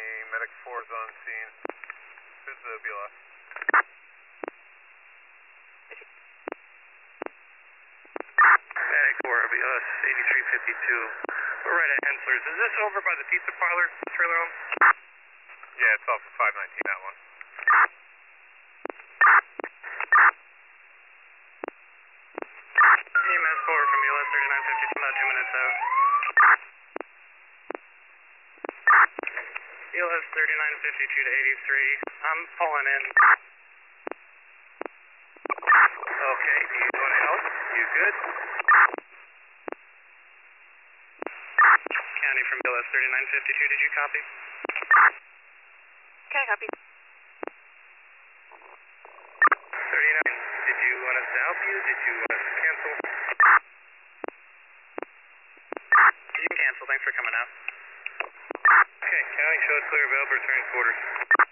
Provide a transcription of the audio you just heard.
County, Medic 4 is on scene. Who's the BLS? Medic 4, BLS 8352. We're right at Hensler's. Is this over by the pizza parlor, trailer home? Yeah, it's off of 519, that one. EMS 4 from BLS 3952, about 2 minutes out. BLS 3952 to 83. I'm pulling in. Okay, do you want to help? You good? County from BLS 3952, did you copy? Okay, copy. 39, did you want us to help you? Did you want us to cancel? You can cancel, thanks for coming out. Okay, County, show us clear available, returning quarters.